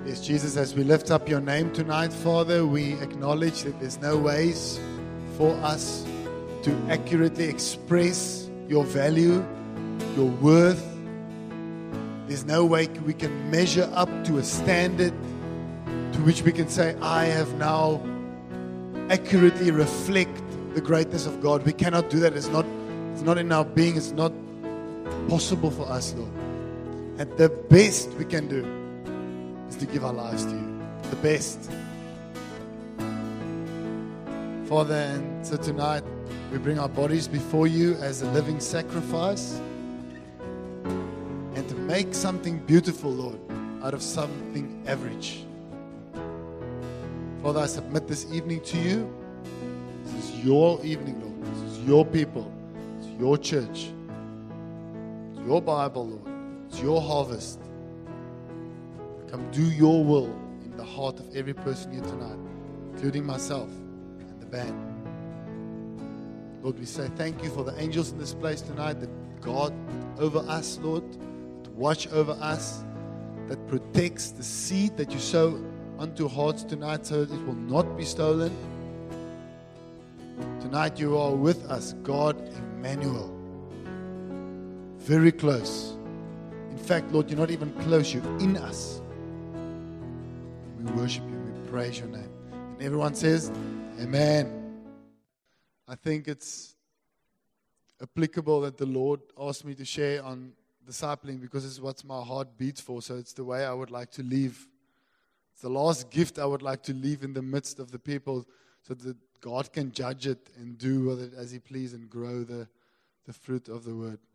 Yes, Jesus, as we lift up your name tonight, Father, we acknowledge that there's no ways for us to accurately express your value, your worth. There's no way we can measure up to a standard to which we can say, I have now accurately reflect the greatness of God. We cannot do that. It's not in our being. It's not possible for us, Lord. And the best we can do is to give our lives to you. The best. Father, and so tonight we bring our bodies before you as a living sacrifice and to make something beautiful, Lord, out of something average. Father, I submit this evening to you. This is your evening, Lord. This is your people. It's your church. It's your Bible, Lord. It's your harvest. Come do your will in the heart of every person here tonight, including myself and the band. Lord, we say thank you for the angels in this place tonight that guard over us, Lord, that watch over us, that protects the seed that you sow unto hearts tonight so that it will not be stolen. Tonight you are with us, God Emmanuel. Very close. In fact, Lord, you're not even close, you're in us. We worship you, we praise your name. And everyone says, Amen. I think it's applicable that the Lord asked me to share on discipling because it's what my heart beats for. So it's the way I would like to leave. It's the last gift I would like to leave in the midst of the people so that God can judge it and do with it as He please and grow the fruit of the word.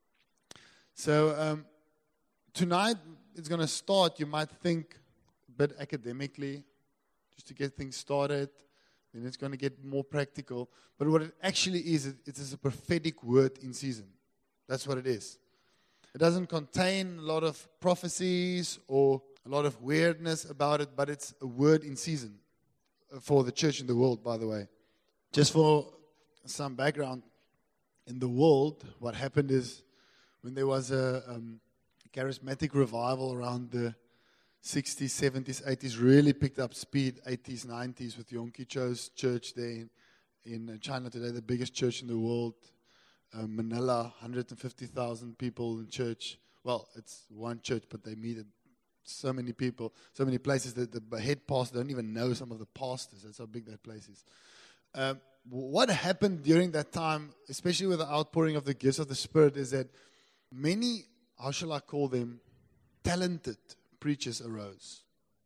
So tonight it's going to start, you might think, a bit academically, just to get things started. Then it's going to get more practical. But what it actually is, it is a prophetic word in season. That's what it is. It doesn't contain a lot of prophecies or a lot of weirdness about it, but it's a word in season for the church in the world, by the way. Just for some background, in the world, what happened is when there was a charismatic revival around the 60s, 70s, 80s, really picked up speed, 80s, 90s, with Yonggi Cho's church there in China today, the biggest church in the world. Manila, 150,000 people in church. Well, it's one church, but they meet at so many people, so many places that the head pastor don't even know some of the pastors. That's how big that place is. What happened during that time, especially with the outpouring of the gifts of the Spirit, is that many, how shall I call them, talented preachers arose.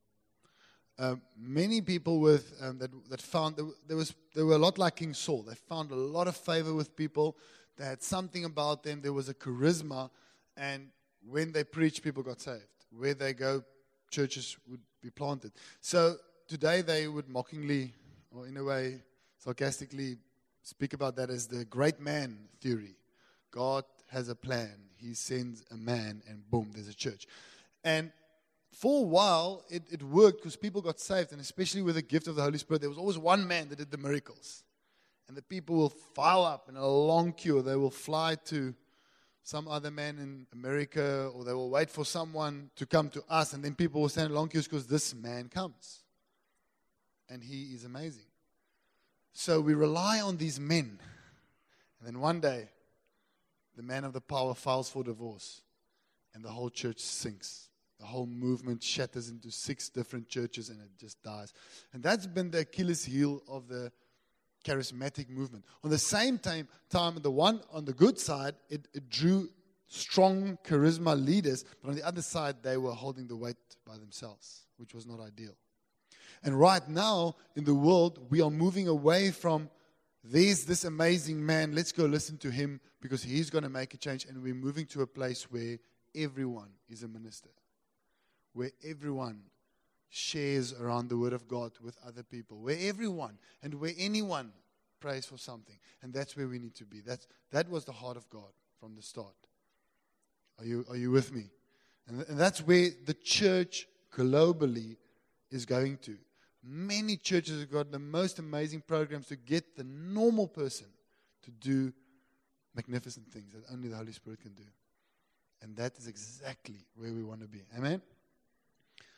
Many people with that found they were a lot like King Saul. They found a lot of favor with people. They had something about them. There was a charisma, and when they preached, people got saved. Where they go, churches would be planted. So today they would mockingly, or in a way sarcastically, speak about that as the great man theory. God has a plan. He sends a man, and boom, there's a church. And for a while, it worked because people got saved, and especially with the gift of the Holy Spirit, there was always one man that did the miracles. And the people will file up in a long queue. They will fly to some other man in America, or they will wait for someone to come to us, and then people will stand in long queues because this man comes. And he is amazing. So we rely on these men. And then one day, the man of the power files for divorce, and the whole church sinks. The whole movement shatters into 6 different churches, and it just dies. And that's been the Achilles heel of the charismatic movement. On the same time, the one on the good side, it drew strong charisma leaders, but on the other side, they were holding the weight by themselves, which was not ideal. And right now, in the world, we are moving away from, there's this amazing man, let's go listen to him, because he's going to make a change, and we're moving to a place where everyone is a minister, where everyone shares around the Word of God with other people, where everyone and where anyone prays for something. And that's where we need to be. That was the heart of God from the start. Are you with me? And that's where the church globally is going to. Many churches have got the most amazing programs to get the normal person to do magnificent things that only the Holy Spirit can do. And that is exactly where we want to be. Amen?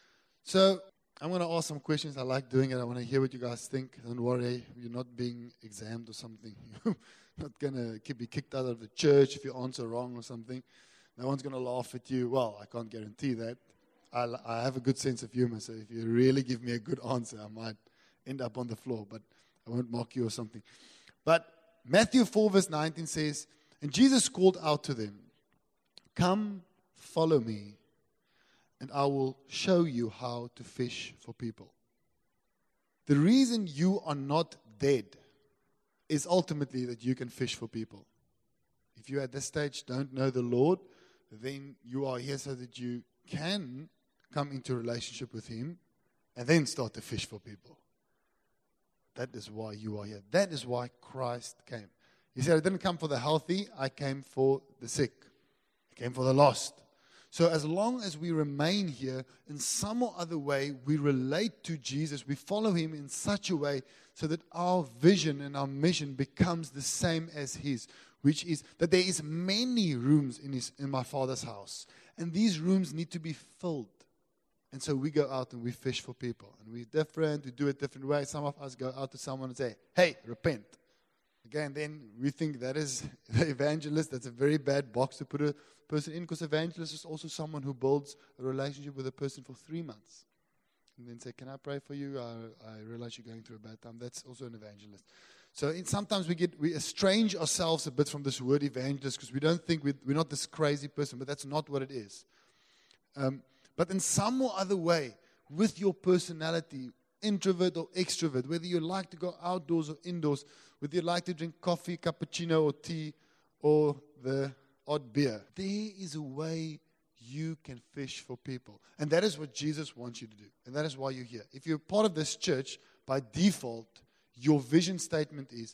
So I'm going to ask some questions. I like doing it. I want to hear what you guys think. Don't worry, you're not being examined or something. You're not going to be kicked out of the church if you answer wrong or something. No one's going to laugh at you. Well, I can't guarantee that. I have a good sense of humor, so if you really give me a good answer, I might end up on the floor, but I won't mock you or something. But Matthew 4 verse 19 says, and Jesus called out to them, come, follow me, and I will show you how to fish for people. The reason you are not dead is ultimately that you can fish for people. If you at this stage don't know the Lord, then you are here so that you can come into a relationship with Him and then start to fish for people. That is why you are here. That is why Christ came. He said, I didn't come for the healthy, I came for the sick. I came for the lost. So as long as we remain here, in some or other way, we relate to Jesus, we follow Him in such a way so that our vision and our mission becomes the same as His, which is that there is many rooms in my Father's house. And these rooms need to be filled. And so we go out and we fish for people. And we're different, we do it different ways. Some of us go out to someone and say, hey, repent. Again, then we think that is the evangelist. That's a very bad box to put a person in, because evangelist is also someone who builds a relationship with a person for 3 months. And then say, can I pray for you? I realize you're going through a bad time. That's also an evangelist. So sometimes we estrange ourselves a bit from this word evangelist because we don't think we're not this crazy person, but that's not what it is. But in some or other way, with your personality, introvert or extrovert, whether you like to go outdoors or indoors, whether you like to drink coffee, cappuccino or tea, or the odd beer, there is a way you can fish for people. And that is what Jesus wants you to do. And that is why you're here. If you're part of this church, by default, your vision statement is,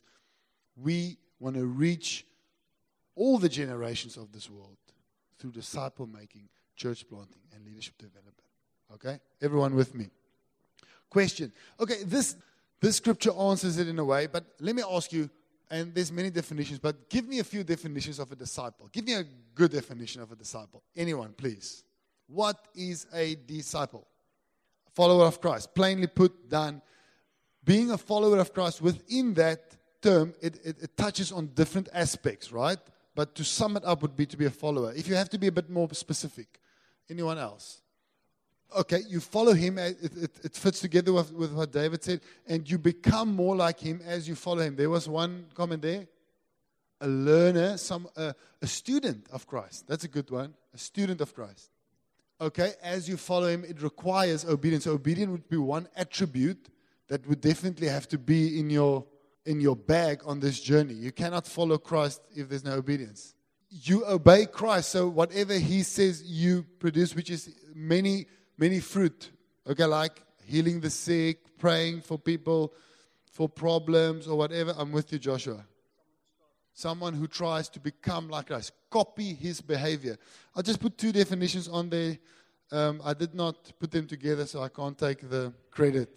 we want to reach all the generations of this world through disciple making, church planting, and leadership development. Okay? Everyone with me? Question. Okay, this scripture answers it in a way, but let me ask you, and there's many definitions, but give me a few definitions of a disciple. Give me a good definition of a disciple. Anyone, please. What is a disciple? A follower of Christ. Plainly put, done. Being a follower of Christ, within that term, it touches on different aspects, right? But to sum it up would be to be a follower. If you have to be a bit more specific. Anyone else? Okay, you follow Him. It fits together with what David said. And you become more like Him as you follow Him. There was one comment there. A learner, a student of Christ. That's a good one. A student of Christ. Okay, as you follow Him, it requires obedience. So obedience would be one attribute that would definitely have to be in your bag on this journey. You cannot follow Christ if there's no obedience. You obey Christ, so whatever He says you produce, which is many fruit. Okay, like healing the sick, praying for people, for problems or whatever. I'm with you, Joshua. Someone who tries to become like Christ. Copy His behavior. I'll just put 2 definitions on there. I did not put them together, so I can't take the credit.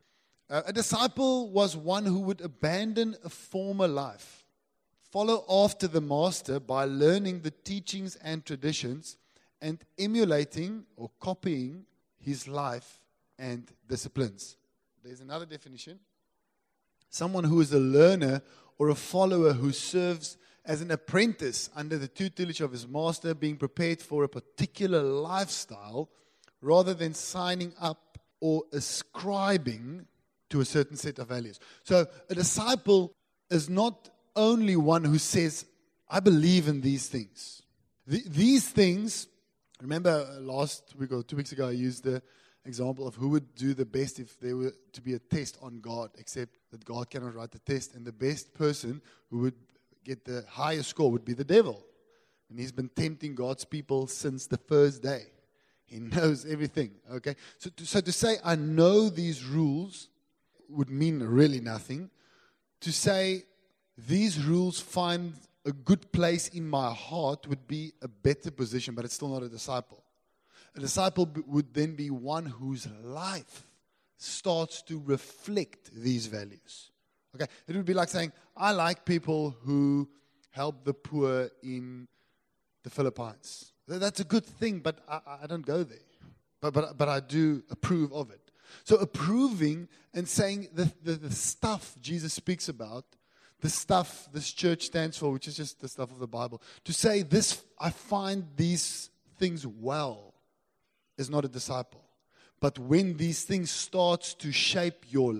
A disciple was one who would abandon a former life, follow after the master by learning the teachings and traditions, and emulating or copying his life and disciplines. There's another definition. Someone who is a learner or a follower who serves as an apprentice under the tutelage of his master, being prepared for a particular lifestyle rather than signing up or ascribing to a certain set of values. So a disciple is not only one who says, I believe in these things. These things, remember last week or 2 weeks ago, I used the example of who would do the best if there were to be a test on God, except that God cannot write the test, and the best person who would get the highest score would be the devil. And he's been tempting God's people since the first day. He knows everything, okay? So to say, I know these rules would mean really nothing. To say, these rules find a good place in my heart would be a better position, but it's still not a disciple. A disciple would then be one whose life starts to reflect these values. Okay, it would be like saying, I like people who help the poor in the Philippines. That's a good thing, but I don't go there. but I do approve of it. So approving and saying the stuff Jesus speaks about, the stuff this church stands for, which is just the stuff of the Bible, to say this, I find these things well, is not a disciple. But when these things start to shape your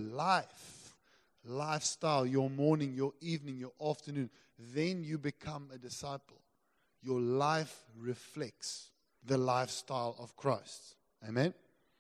lifestyle, your morning, your evening, your afternoon, then you become a disciple. Your life reflects the lifestyle of Christ. Amen?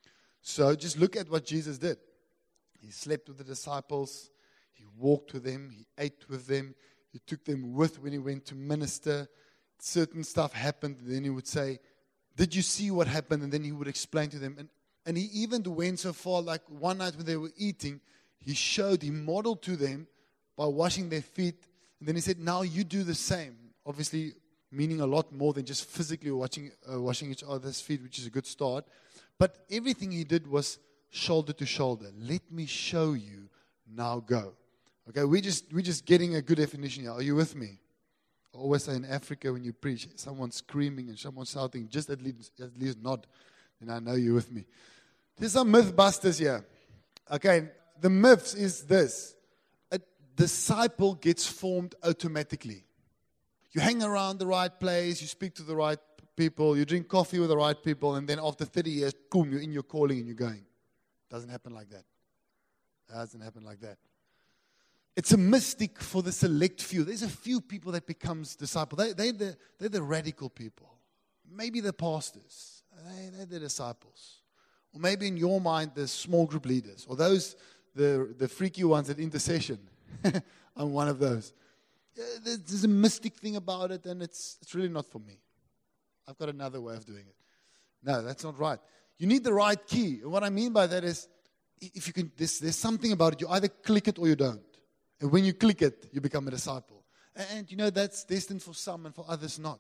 So just look at what Jesus did. He slept with the disciples. He walked with them. He ate with them. He took them with when he went to minister. Certain stuff happened. And then he would say, did you see what happened? And then he would explain to them. And he even went so far, like one night when they were eating, he modeled to them by washing their feet. And then he said, now you do the same. Obviously, meaning a lot more than just physically washing each other's feet, which is a good start. But everything he did was shoulder to shoulder. Let me show you, now go. Okay, we're just getting a good definition here. Are you with me? I always say in Africa when you preach, someone's screaming and someone's shouting, just at least nod. Then I know you're with me. There's some mythbusters here. Okay, the myths is this. A disciple gets formed automatically. You hang around the right place, you speak to the right people, you drink coffee with the right people, and then after 30 years, boom, you're in your calling and you're going. Doesn't happen like that. It doesn't happen like that. It's a mystic for the select few. There's a few people that becomes disciples. They're the radical people. Maybe the pastors. They're the disciples. Or maybe in your mind, the small group leaders. Or those, the freaky ones at intercession. I'm one of those. There's a mystic thing about it, and it's really not for me. I've got another way of doing it. No, that's not right. You need the right key. And what I mean by that is, if you can, there's something about it. You either click it or you don't. And when you click it, you become a disciple. And you know, that's destined for some and for others not.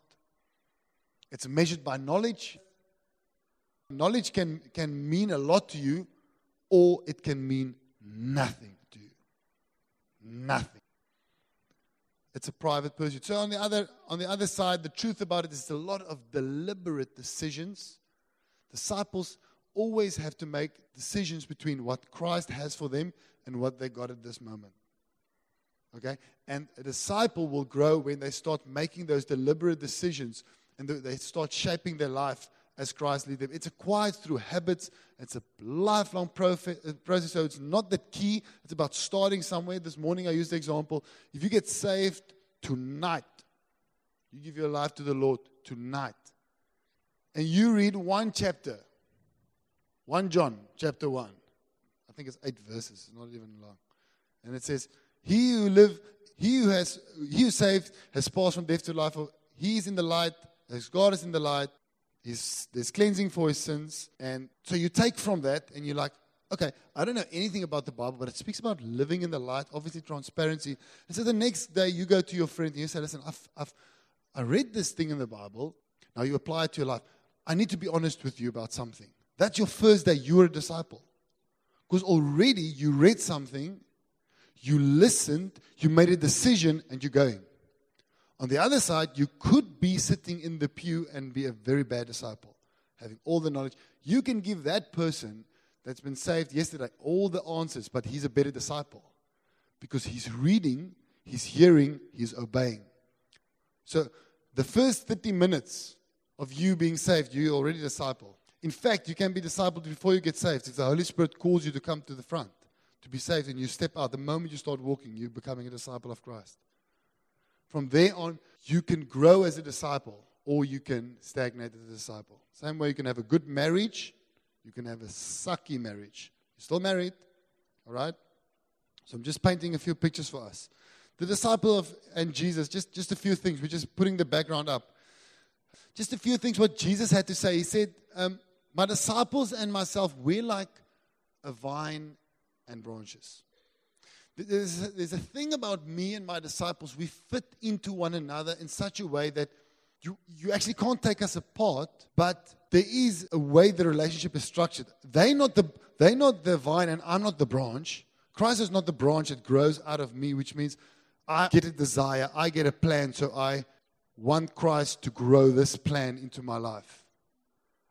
It's measured by knowledge. Knowledge can mean a lot to you, or it can mean nothing to you. Nothing. It's a private pursuit. So on the other side, the truth about it is a lot of deliberate decisions. Disciples always have to make decisions between what Christ has for them and what they got at this moment. Okay? And a disciple will grow when they start making those deliberate decisions and they start shaping their life as Christ leads them. It's acquired through habits. It's a lifelong process, so it's not the key. It's about starting somewhere. This morning I used the example. If you get saved tonight, you give your life to the Lord tonight, and you read one chapter, 1 John chapter 1. I think it's 8 verses. It's not even long. And it says, He who is saved has passed from death to life. He is in the light, as God is in the light. There's cleansing for his sins. And so you take from that and you're like, okay, I don't know anything about the Bible, but it speaks about living in the light, obviously transparency. And so the next day you go to your friend and you say, listen, I read this thing in the Bible. Now you apply it to your life. I need to be honest with you about something. That's your first day. You're a disciple. Because already you read something, you listened, you made a decision, and you're going. On the other side, you could be sitting in the pew and be a very bad disciple, having all the knowledge. You can give that person that's been saved yesterday all the answers, but he's a better disciple because he's reading, he's hearing, he's obeying. So the first 30 minutes of you being saved, you're already a disciple. In fact, you can be discipled before you get saved. If the Holy Spirit calls you to come to the front, to be saved, and you step out, the moment you start walking, you're becoming a disciple of Christ. From there on, you can grow as a disciple, or you can stagnate as a disciple. Same way you can have a good marriage, you can have a sucky marriage. You're still married, all right? So I'm just painting a few pictures for us. The disciple and Jesus, just a few things. We're just putting the background up. Just a few things what Jesus had to say. He said, my disciples and myself, we're like a vine and branches. There's a thing about me and my disciples. We fit into one another in such a way that you actually can't take us apart, but there is a way the relationship is structured. They're not the vine and I'm not the branch. Christ is not the branch that grows out of me, which means I get a desire, I get a plan, so I want Christ to grow this plan into my life.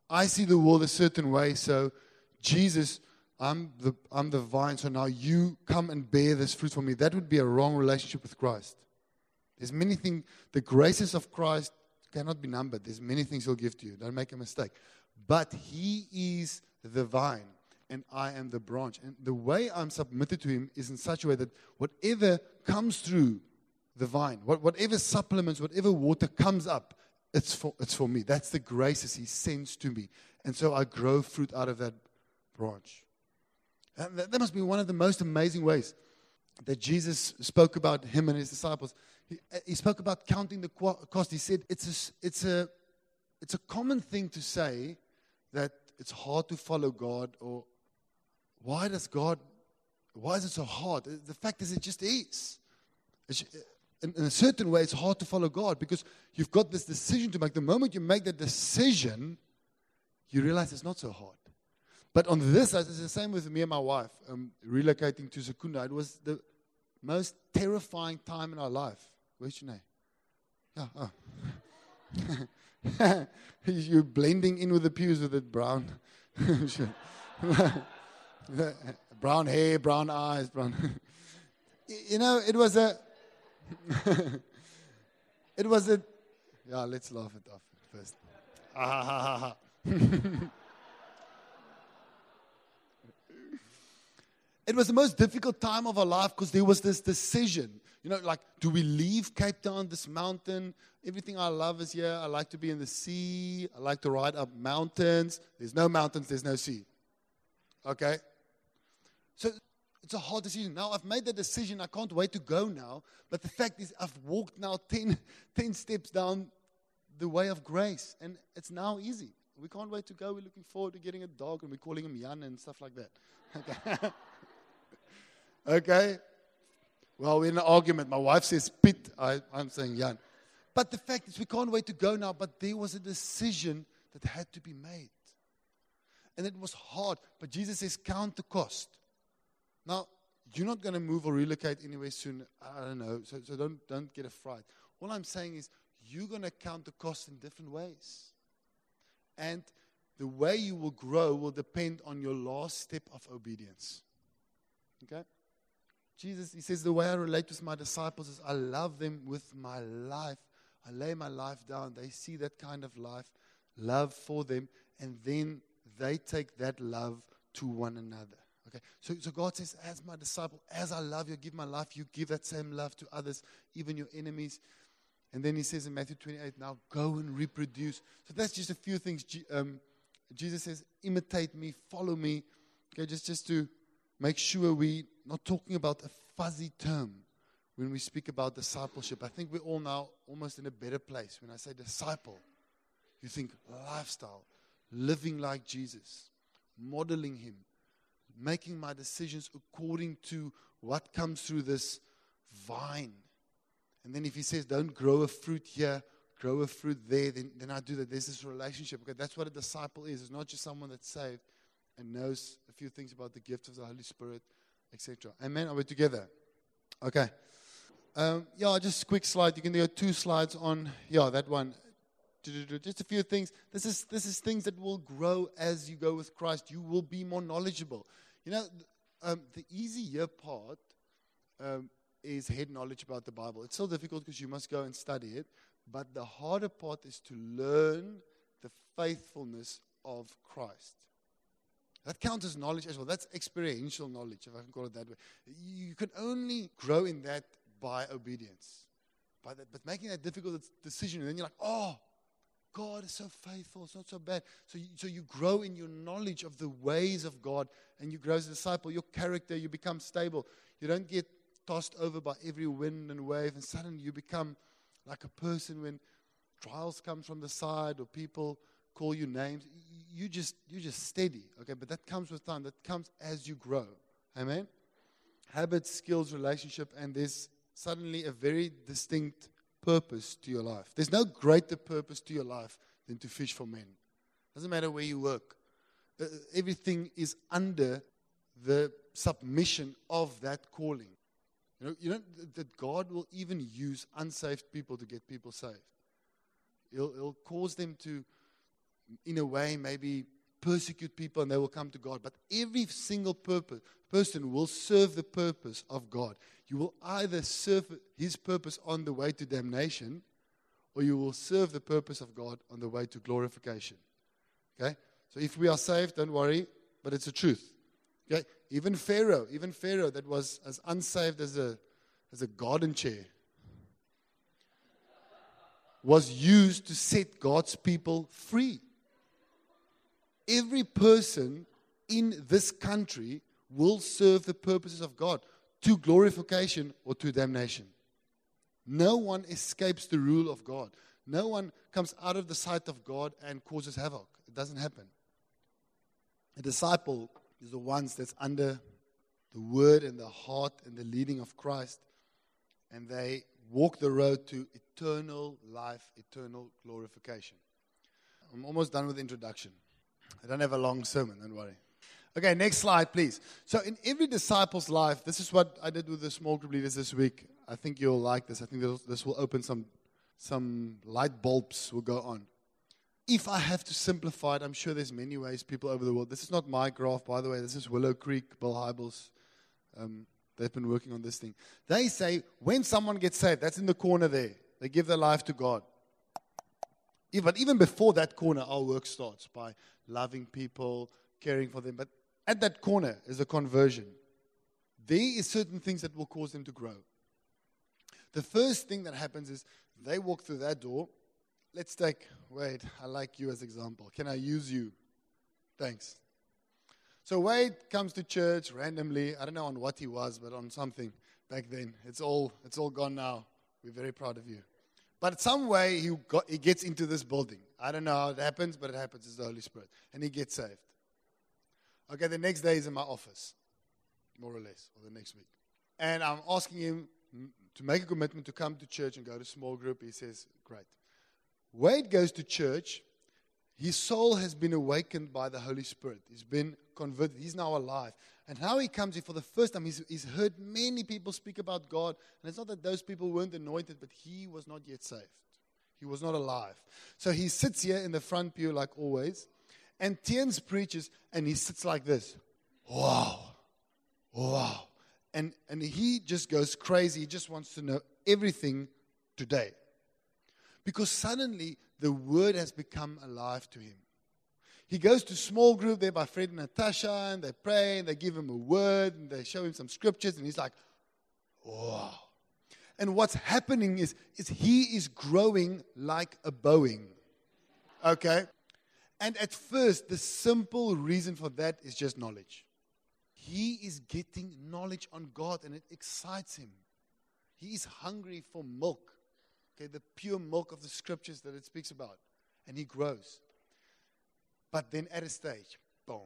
I see the world a certain way, so Jesus, I'm the vine, so now you come and bear this fruit for me. That would be a wrong relationship with Christ. There's many things, the graces of Christ cannot be numbered. There's many things He'll give to you. Don't make a mistake. But He is the vine, and I am the branch. And the way I'm submitted to Him is in such a way that whatever comes through the vine, whatever supplements, whatever water comes up, it's for me. That's the graces He sends to me. And so I grow fruit out of that branch. And that must be one of the most amazing ways that Jesus spoke about Him and His disciples. He spoke about counting the cost. He said it's a common thing to say that it's hard to follow God, or why is it so hard? The fact is, it just is. In a certain way, it's hard to follow God because you've got this decision to make. The moment you make that decision, you realize it's not so hard. But on this, it's the same with me and my wife, relocating to Secunda. It was the most terrifying time in our life. Where's your name? Yeah, you're blending in with the pews with that brown. Brown hair, brown eyes, brown. It was a. Yeah, let's laugh it off first. It was the most difficult time of our life because there was this decision. Like, do we leave Cape Town, this mountain? Everything I love is here. I like to be in the sea. I like to ride up mountains. There's no mountains, there's no sea. Okay? So it's a hard decision. Now, I've made the decision. I can't wait to go now. But the fact is, I've walked now 10 steps down the way of grace. And it's now easy. We can't wait to go. We're looking forward to getting a dog, and we're calling him Jan and stuff like that. Okay? Okay? Well, we're in an argument. My wife says Pit. I'm saying Jan. But the fact is, we can't wait to go now. But there was a decision that had to be made. And it was hard. But Jesus says, count the cost. Now, you're not going to move or relocate anywhere soon. I don't know. So don't get a fright. All I'm saying is, you're going to count the cost in different ways. And the way you will grow will depend on your last step of obedience. Okay? Jesus, He says, the way I relate with my disciples is I love them with my life. I lay my life down. They see that kind of love for them, and then they take that love to one another. Okay? So God says, as my disciple, as I love you, give my life, you give that same love to others, even your enemies. And then He says in Matthew 28, now go and reproduce. So that's just a few things. Jesus says, imitate me, follow me. Okay, just to make sure we're not talking about a fuzzy term when we speak about discipleship. I think we're all now almost in a better place. When I say disciple, you think lifestyle, living like Jesus, modeling Him, making my decisions according to what comes through this vine. And then if He says, don't grow a fruit here, grow a fruit there, then I do that. There's this relationship. Okay, that's what a disciple is. It's not just someone that's saved and knows a few things about the gift of the Holy Spirit, etc. Amen? Are we together? Okay. Just a quick slide. You can go 2 slides on, that one. Just a few things. This is things that will grow as you go with Christ. You will be more knowledgeable. The easier part is head knowledge about the Bible. It's still difficult because you must go and study it. But the harder part is to learn the faithfulness of Christ. That counts as knowledge as well. That's experiential knowledge, if I can call it that way. You can only grow in that by obedience. But making that difficult decision, and then you're like, oh, God is so faithful. It's not so bad. So you grow in your knowledge of the ways of God, and you grow as a disciple. Your character, you become stable. You don't get tossed over by every wind and wave, and suddenly you become like a person when trials come from the side or people call you names. You're just steady, okay? But that comes with time. That comes as you grow. Amen? Habits, skills, relationship, and there's suddenly a very distinct purpose to your life. There's no greater purpose to your life than to fish for men. Doesn't matter where you work. Everything is under the submission of that calling. You know that God will even use unsaved people to get people saved. He'll cause them to in a way, maybe persecute people and they will come to God. But every single person will serve the purpose of God. You will either serve His purpose on the way to damnation, or you will serve the purpose of God on the way to glorification. Okay? So if we are saved, don't worry, but it's the truth. Okay? Even Pharaoh that was as unsaved as a garden chair, was used to set God's people free. Every person in this country will serve the purposes of God to glorification or to damnation. No one escapes the rule of God. No one comes out of the sight of God and causes havoc. It doesn't happen. A disciple is the ones that's under the word and the heart and the leading of Christ, and they walk the road to eternal life, eternal glorification. I'm almost done with the introduction. I don't have a long sermon, don't worry. Okay, next slide, please. So in every disciple's life, this is what I did with the small group leaders this week. I think you'll like this. I think this will open some light bulbs will go on. If I have to simplify it, I'm sure there's many ways people over the world. This is not my graph, by the way. This is Willow Creek, Bill Hybels. They've been working on this thing. They say when someone gets saved, that's in the corner there. They give their life to God. But even before that corner, our work starts by loving people, caring for them. But at that corner is a conversion. There is certain things that will cause them to grow. The first thing that happens is they walk through that door. Let's take, Wade, I like you as example. Can I use you? Thanks. So Wade comes to church randomly. I don't know on what he was, but on something back then. It's all gone now. We're very proud of you. But some way he gets into this building. I don't know how it happens, but it happens. It's the Holy Spirit. And he gets saved. Okay, the next day he's in my office, more or less, or the next week. And I'm asking him to make a commitment to come to church and go to small group. He says, great. Wade goes to church. His soul has been awakened by the Holy Spirit. He's been converted. He's now alive. And now he comes here for the first time. He's heard many people speak about God. And it's not that those people weren't anointed, but he was not yet saved. He was not alive. So he sits here in the front pew like always. And Tiens preaches and he sits like this. Wow. Wow. And he just goes crazy. He just wants to know everything today. Because suddenly the word has become alive to him. He goes to small group there by Fred and Natasha, and they pray, and they give him a word, and they show him some scriptures, and he's like, wow. And what's happening is he is growing like a Boeing. Okay? And at first, the simple reason for that is just knowledge. He is getting knowledge on God, and it excites him. He is hungry for milk. Okay, the pure milk of the scriptures that it speaks about. And he grows. But then at a stage, boom.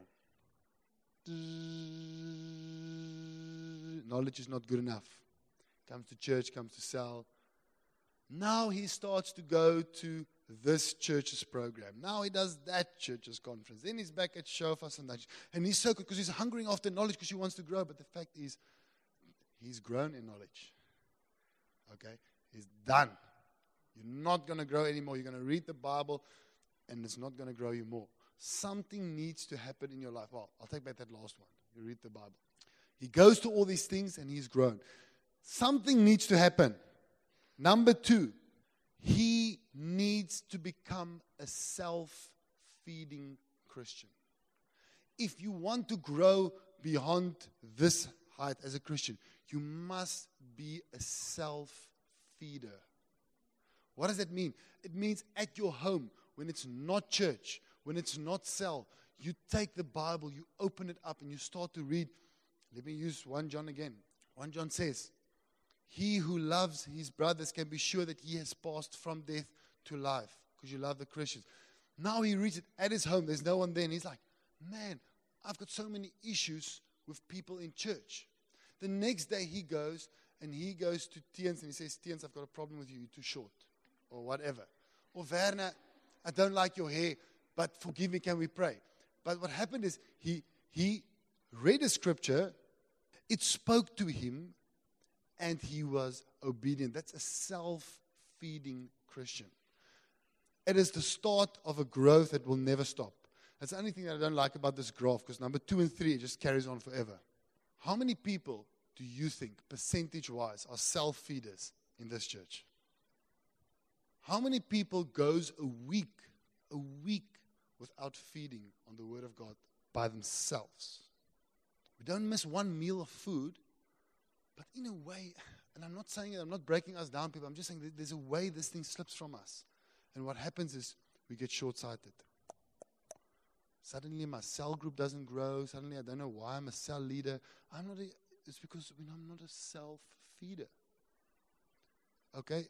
Knowledge is not good enough. Comes to church, comes to cell. Now he starts to go to this church's program. Now he does that church's conference. Then he's back at Shofar and that. And he's so good because he's hungering after knowledge because he wants to grow. But the fact is, he's grown in knowledge. Okay? He's done. You're not going to grow anymore. You're going to read the Bible, and it's not going to grow you more. Something needs to happen in your life. Well, I'll take back that last one. You read the Bible. He goes to all these things, and he's grown. Something needs to happen. Number 2, he needs to become a self-feeding Christian. If you want to grow beyond this height as a Christian, you must be a self-feeder. What does that mean? It means at your home, when it's not church, when it's not cell, you take the Bible, you open it up, and you start to read. Let me use 1 John again. 1 John says, he who loves his brothers can be sure that he has passed from death to life, because you love the Christians. Now he reads it at his home. There's no one there. And he's like, man, I've got so many issues with people in church. The next day he goes to Tiens and he says, Tiens, I've got a problem with you. You're too short. Or whatever. Or Werner, I don't like your hair, but forgive me, can we pray? But what happened is he read a scripture, it spoke to him, and he was obedient. That's a self-feeding Christian. It is the start of a growth that will never stop. That's the only thing that I don't like about this graph, because number 2 and 3, it just carries on forever. How many people do you think, percentage-wise, are self-feeders in this church? How many people goes a week without feeding on the Word of God by themselves? We don't miss one meal of food, but in a way, and I'm not saying it, I'm not breaking us down, people. I'm just saying that there's a way this thing slips from us. And what happens is we get short-sighted. Suddenly my cell group doesn't grow. Suddenly I don't know why I'm a cell leader. It's because I'm not a self-feeder. Okay?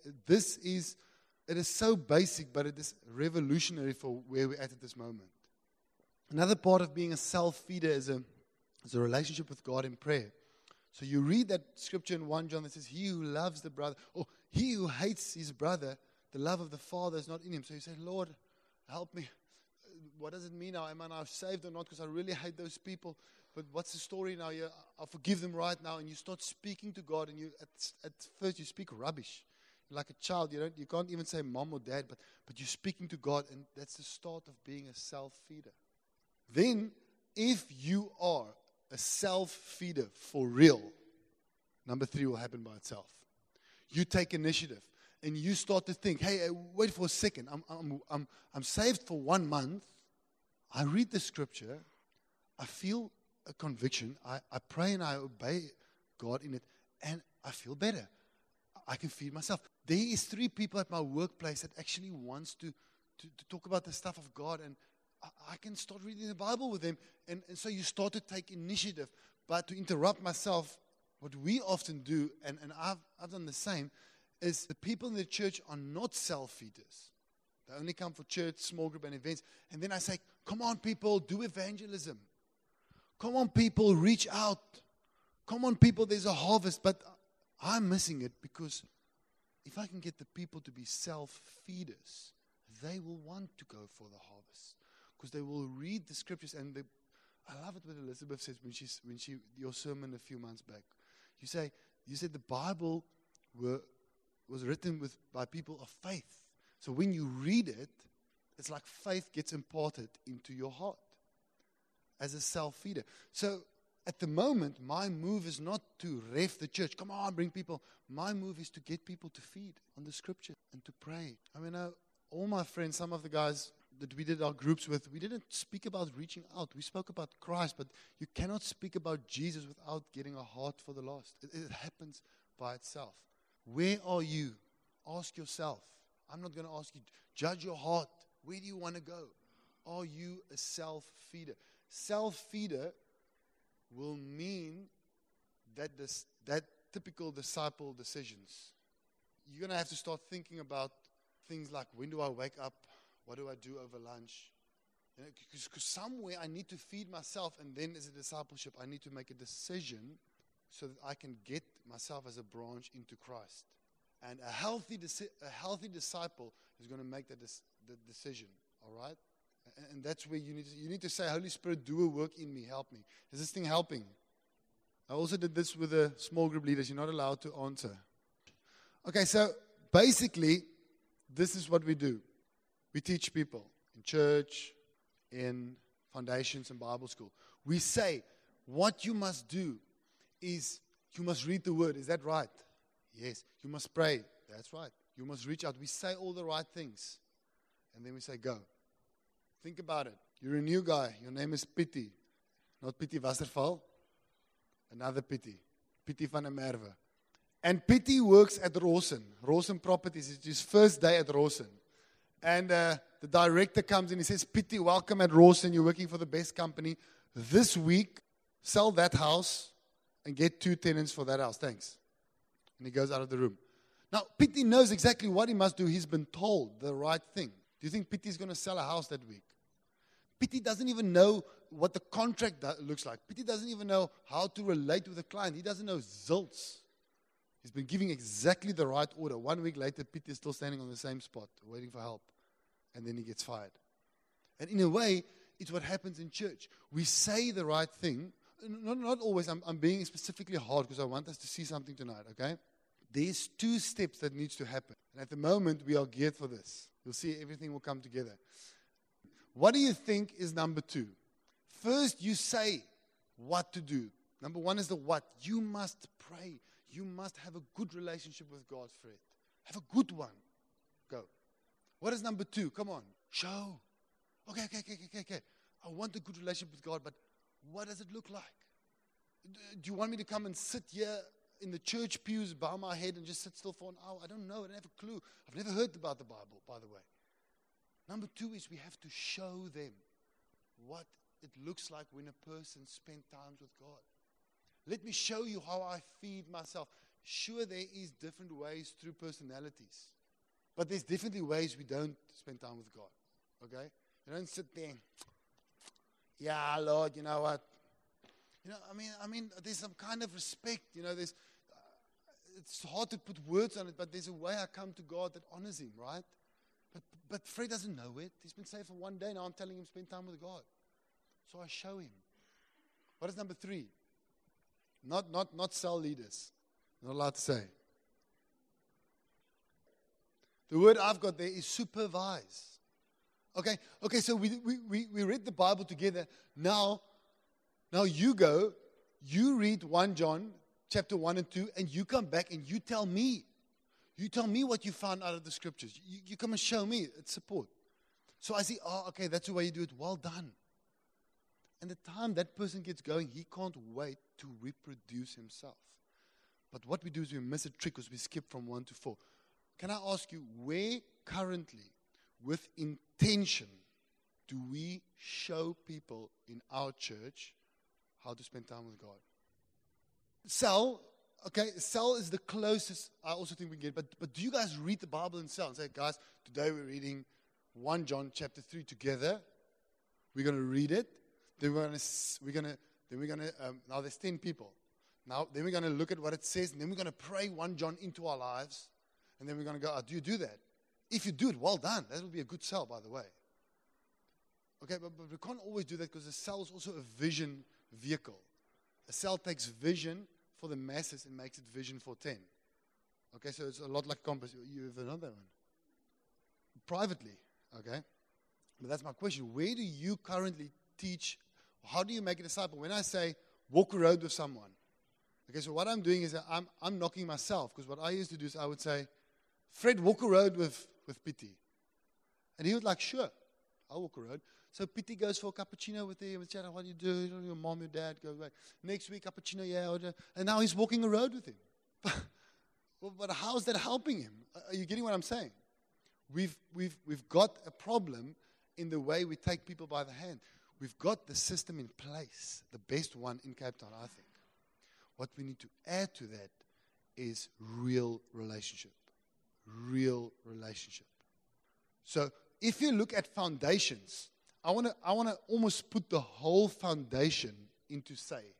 It is so basic, but it is revolutionary for where we're at this moment. Another part of being a self-feeder is a relationship with God in prayer. So you read that scripture in 1 John that says, he who loves the brother, or he who hates his brother, the love of the Father is not in him. So you say, Lord, help me. What does it mean now? Am I now saved or not? Because I really hate those people. But what's the story now? I'll forgive them right now. And you start speaking to God, and at first you speak rubbish. Like a child, you can't even say mom or dad, but you're speaking to God, and that's the start of being a self-feeder. Then, if you are a self-feeder for real, number 3 will happen by itself. You take initiative. And you start to think, hey, wait for a second. I'm saved for 1 month. I read the scripture. I feel a conviction. I pray and I obey God in it. And I feel better. I can feed myself. There is 3 people at my workplace that actually wants to talk about the stuff of God. And I can start reading the Bible with them. And so you start to take initiative. But to interrupt myself, what we often do, and I've done the same, is the people in the church are not self-feeders. They only come for church, small group, and events. And then I say, come on, people, do evangelism. Come on, people, reach out. Come on, people, there's a harvest. But I'm missing it, because if I can get the people to be self-feeders, they will want to go for the harvest. Because they will read the scriptures. And I love it what Elizabeth says when she your sermon a few months back. You said the Bible was written by people of faith. So when you read it, it's like faith gets imparted into your heart as a self-feeder. So at the moment, my move is not to ref the church. Come on, bring people. My move is to get people to feed on the scripture and to pray. I mean, all my friends, some of the guys that we did our groups with, we didn't speak about reaching out. We spoke about Christ, but you cannot speak about Jesus without getting a heart for the lost. It happens by itself. Where are you? Ask yourself. I'm not going to ask you. Judge your heart. Where do you want to go? Are you a self-feeder? Self-feeder will mean that typical disciple decisions. You're going to have to start thinking about things like, when do I wake up? What do I do over lunch? Because somewhere I need to feed myself, and then as a discipleship, I need to make a decision so that I can get myself as a branch into Christ. And a healthy disciple is going to make the decision, all right? And that's where you need to say, Holy Spirit, do a work in me, help me. Is this thing helping? I also did this with the small group leaders. You're not allowed to answer. Okay, so basically, this is what we do. We teach people in church, in foundations and Bible school. We say, what you must do is you must read the word. Is that right? Yes. You must pray. That's right. You must reach out. We say all the right things. And then we say, go. Think about it. You're a new guy. Your name is Pietie. Not Pietie Wasserval. Another Pietie. Pietie van der Merwe. And Pietie works at Rawson. Rawson Properties. It's his first day at Rawson. And the director comes in. He says, Pietie, welcome at Rawson. You're working for the best company. This week, sell that house and get 2 tenants for that house. Thanks. And he goes out of the room. Now, Pietie knows exactly what he must do. He's been told the right thing. Do you think Pietie's going to sell a house that week? Pietie doesn't even know what the contract looks like. Pietie doesn't even know how to relate with the client. He doesn't know zilts. He's been giving exactly the right order. 1 week later, Pietie is still standing on the same spot, waiting for help. And then he gets fired. And in a way, it's what happens in church. We say the right thing. Not always. I'm being specifically hard because I want us to see something tonight, okay? There's 2 steps that needs to happen. And at the moment, we are geared for this. You'll see everything will come together. What do you think is number 2? First, you say what to do. Number 1 is the what. You must pray. You must have a good relationship with God, Fred. Have a good one. Go. What is number 2? Come on. Show. Okay. I want a good relationship with God, but what does it look like? Do you want me to come and sit here in the church pews, bow my head, and just sit still for an hour? I don't know. I don't have a clue. I've never heard about the Bible, by the way. Number 2 is we have to show them what it looks like when a person spends time with God. Let me show you how I feed myself. Sure, there is different ways through personalities. But there's definitely ways we don't spend time with God. Okay? You don't sit there, yeah, Lord, you know what? You know, I mean, there's some kind of respect. You know, there's. It's hard to put words on it, but there's a way I come to God that honors Him, right? But Fred doesn't know it. He's been saved for one day. Now I'm telling him spend time with God. So I show him. What is number 3? Not cell leaders. Not allowed to say. The word I've got there is supervise. Okay, so we read the Bible together. Now you go, you read 1 John chapter 1 and 2, and you come back and you tell me. You tell me what you found out of the scriptures. You come and show me. It's support. So I see, okay, that's the way you do it. Well done. And the time that person gets going, he can't wait to reproduce himself. But what we do is we miss a trick because we skip from 1 to 4. Can I ask you, where currently, with intention, do we show people in our church how to spend time with God? Cell is the closest I also think we can get. But do you guys read the Bible in cell and say, guys, today we're reading 1 John chapter 3 together. We're going to read it. Then we're going to now there's 10 people. Now, then we're going to look at what it says, and then we're going to pray 1 John into our lives, and then we're going to go, do you do that? If you do it, well done. That will be a good cell, by the way. Okay, but we can't always do that because a cell is also a vision vehicle. A cell takes vision for the masses and makes it vision for 10. Okay, so it's a lot like compass. You have another one. Privately, okay? But that's my question. Where do you currently teach? How do you make a disciple? When I say walk a road with someone, okay, so what I'm doing is I'm knocking myself, because what I used to do is I would say, Fred, walk a road with Pity. And he was like, sure, I'll walk a road. So Pity goes for a cappuccino with him and chat, what do you do? Your mom, your dad, go away. Next week, cappuccino, yeah. And now he's walking a road with him. But how is that helping him? Are you getting what I'm saying? We've got a problem in the way we take people by the hand. We've got the system in place, the best one in Cape Town, I think. What we need to add to that is real relationship. Real relationship. So if you look at foundations, I want to almost put the whole foundation into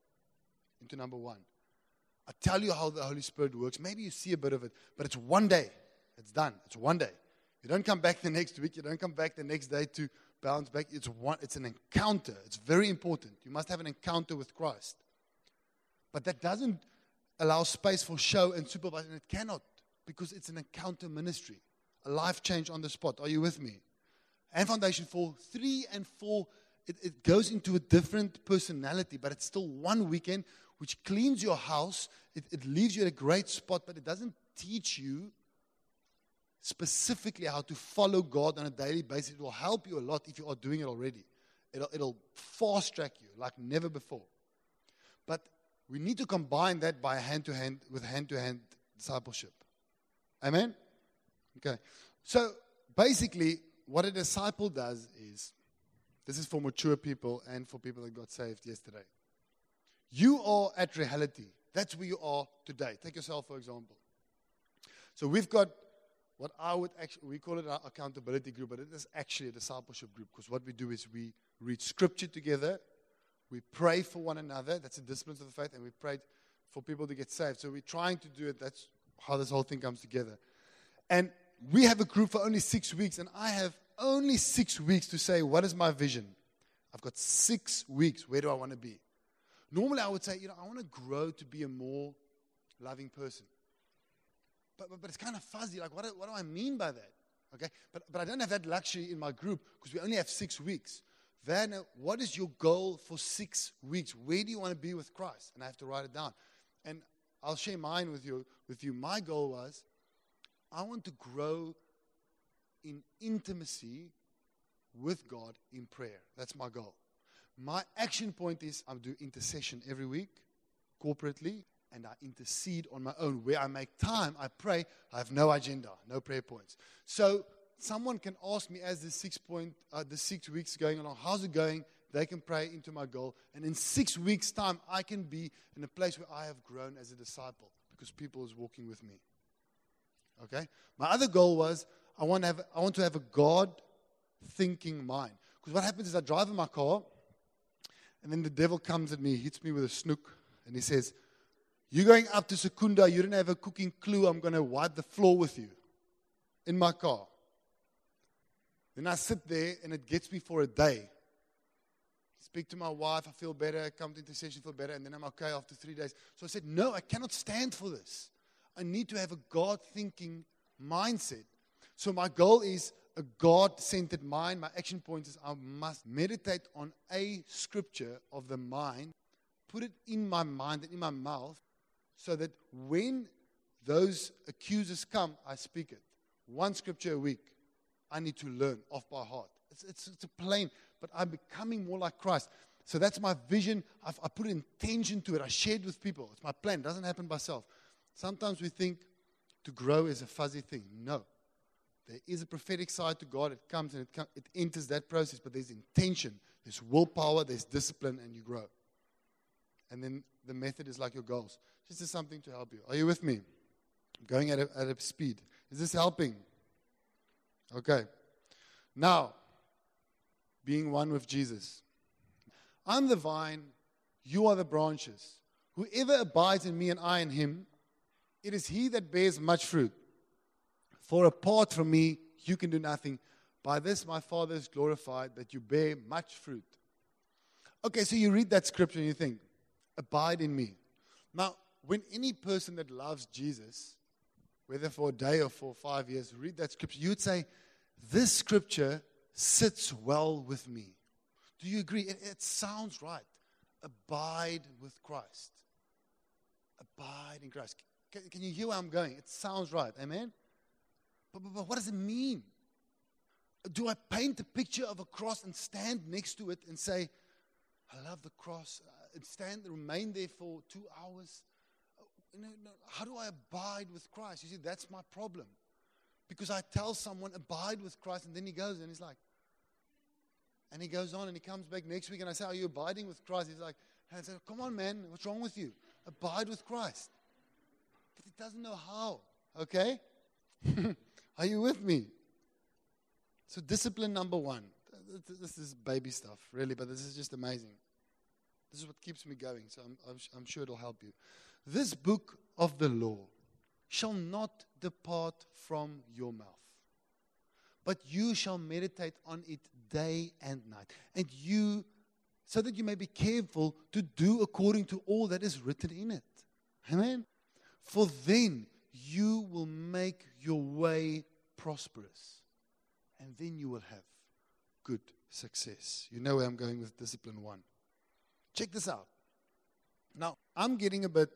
number 1. I tell you how the Holy Spirit works. Maybe you see a bit of it, but it's one day. It's done. It's one day. You don't come back the next week. You don't come back the next day to bounce back. It's an encounter. It's very important. You must have an encounter with Christ. But that doesn't allow space for show and supervision. It cannot, because it's an encounter ministry. A life change on the spot. Are you with me? And foundation 4, 3 and 4, it goes into a different personality, but it's still one weekend which cleans your house. It leaves you at a great spot, but it doesn't teach you specifically how to follow God on a daily basis. It will help you a lot if you are doing it already. It'll fast track you like never before. But we need to combine that by hand-to-hand discipleship. Amen? Okay. So basically, what a disciple does is, this is for mature people and for people that got saved yesterday. You are at reality. That's where you are today. Take yourself, for example. So we've got what we call it our accountability group, but it is actually a discipleship group, because what we do is we read scripture together, we pray for one another, that's the disciplines of the faith, and we pray for people to get saved. So we're trying to do it, that's how this whole thing comes together. And we have a group for only 6 weeks, and I have only 6 weeks to say, what is my vision? I've got 6 weeks, where do I want to be? Normally I would say, I want to grow to be a more loving person. But it's kind of fuzzy. Like, what do I mean by that? Okay? But I don't have that luxury in my group because we only have 6 weeks. Werner, what is your goal for 6 weeks? Where do you want to be with Christ? And I have to write it down. And I'll share mine with you. My goal was, I want to grow in intimacy with God in prayer. That's my goal. My action point is I do intercession every week, corporately, and I intercede on my own. Where I make time, I pray. I have no agenda, no prayer points. So someone can ask me as the 6 weeks going along, how's it going? They can pray into my goal. And in 6 weeks' time, I can be in a place where I have grown as a disciple because people is walking with me. Okay? My other goal was I want to have a God-thinking mind. Because what happens is I drive in my car, and then the devil comes at me, hits me with a snook, and he says, you're going up to Secunda, you don't have a cooking clue, I'm going to wipe the floor with you in my car. Then I sit there, and it gets me for a day. Speak to my wife, I feel better, come to intercession, feel better, and then I'm okay after 3 days. So I said, no, I cannot stand for this. I need to have a God-thinking mindset. So my goal is a God-centered mind. My action point is I must meditate on a scripture of the mind, put it in my mind and in my mouth, so that when those accusers come, I speak it. 1 scripture a week. I need to learn off by heart. It's a plain, but I'm becoming more like Christ. So that's my vision. I put intention to it. I shared with people. It's my plan. It doesn't happen by self. Sometimes we think to grow is a fuzzy thing. No. There is a prophetic side to God. It comes and it enters that process, but there's intention, there's willpower, there's discipline, and you grow. And then the method is like your goals. This is something to help you. Are you with me? I'm going at a speed. Is this helping? Okay. Now, being one with Jesus. I'm the vine, you are the branches. Whoever abides in me and I in him, it is he that bears much fruit. For apart from me, you can do nothing. By this my Father is glorified, that you bear much fruit. Okay, so you read that scripture and you think, abide in me. Now, when any person that loves Jesus, whether for a day or for 5 years, read that scripture, you would say, this scripture sits well with me. Do you agree? It sounds right. Abide with Christ. Abide in Christ. Can you hear where I'm going? It sounds right. Amen? But what does it mean? Do I paint a picture of a cross and stand next to it and say, I love the cross, and remain there for 2 hours? No. How do I abide with Christ? You see, that's my problem. Because I tell someone, abide with Christ, and then he goes and he's like, and he goes on and he comes back next week and I say, are you abiding with Christ? He's like, and I say, come on, man, what's wrong with you? Abide with Christ. But he doesn't know how, okay? Are you with me? So discipline number 1. This is baby stuff, really, but this is just amazing. This is what keeps me going, so I'm sure it'll help you. This book of the law shall not depart from your mouth, but you shall meditate on it day and night, and so that you may be careful to do according to all that is written in it. Amen? For then you will make your way prosperous, and then you will have good success. You know where I'm going with discipline 1. Check this out. Now, I'm getting a bit,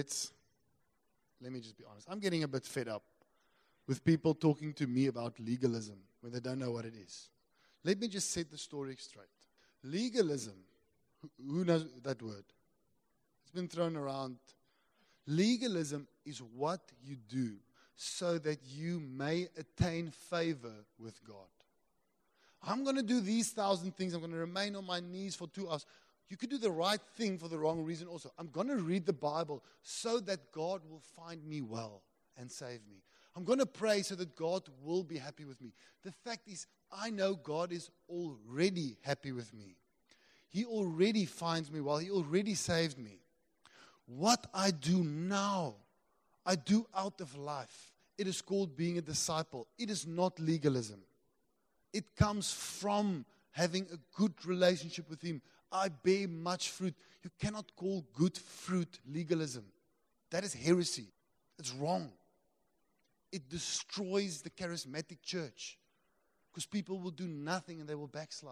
let me just be honest, I'm getting a bit fed up with people talking to me about legalism when they don't know what it is. Let me just set the story straight. Legalism, who knows that word? It's been thrown around. Legalism is what you do so that you may attain favor with God. I'm going to do these 1,000 things. I'm going to remain on my knees for 2 hours. You could do the right thing for the wrong reason also. I'm going to read the Bible so that God will find me well and save me. I'm going to pray so that God will be happy with me. The fact is, I know God is already happy with me. He already finds me well. He already saved me. What I do now, I do out of life. It is called being a disciple. It is not legalism. It comes from having a good relationship with Him. I bear much fruit. You cannot call good fruit legalism. That is heresy. It's wrong. It destroys the charismatic church because people will do nothing and they will backslide.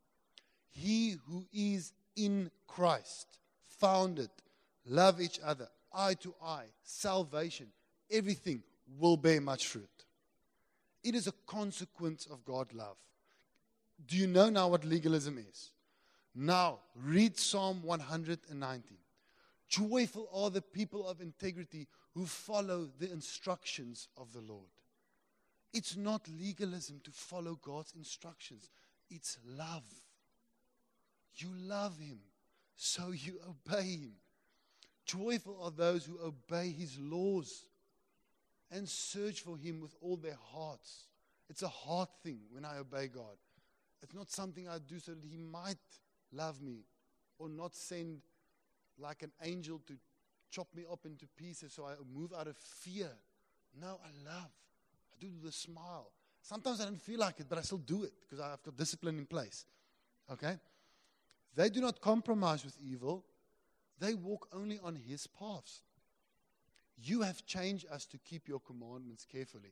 He who is in Christ, founded, love each other, eye to eye, salvation, everything will bear much fruit. It is a consequence of God's love. Do you know now what legalism is? Now, read Psalm 119. Joyful are the people of integrity who follow the instructions of the Lord. It's not legalism to follow God's instructions. It's love. You love Him, so you obey Him. Joyful are those who obey His laws and search for Him with all their hearts. It's a heart thing when I obey God. It's not something I do so that He might love me or not send like an angel to chop me up into pieces so I move out of fear. No, I love. I do the smile. Sometimes I don't feel like it, but I still do it because I've got discipline in place. Okay? They do not compromise with evil. They walk only on His paths. You have changed us to keep your commandments carefully.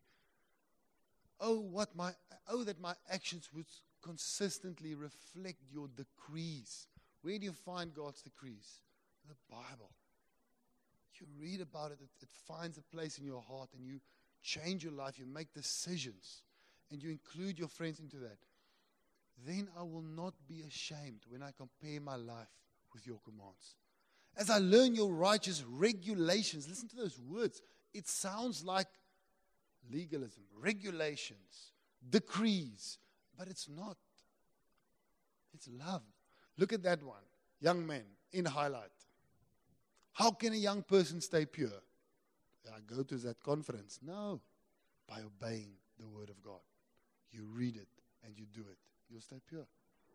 Oh, that my actions would consistently reflect your decrees. Where do you find God's decrees? In the Bible. You read about it, it finds a place in your heart, and you change your life, you make decisions, and you include your friends into that. Then I will not be ashamed when I compare my life with your commands. As I learn your righteous regulations, listen to those words. It sounds like legalism, regulations, decrees, but it's not. It's love. Look at that one. Young men in highlight. How can a young person stay pure? I go to that conference. No. By obeying the word of God. You read it and you do it. You'll stay pure.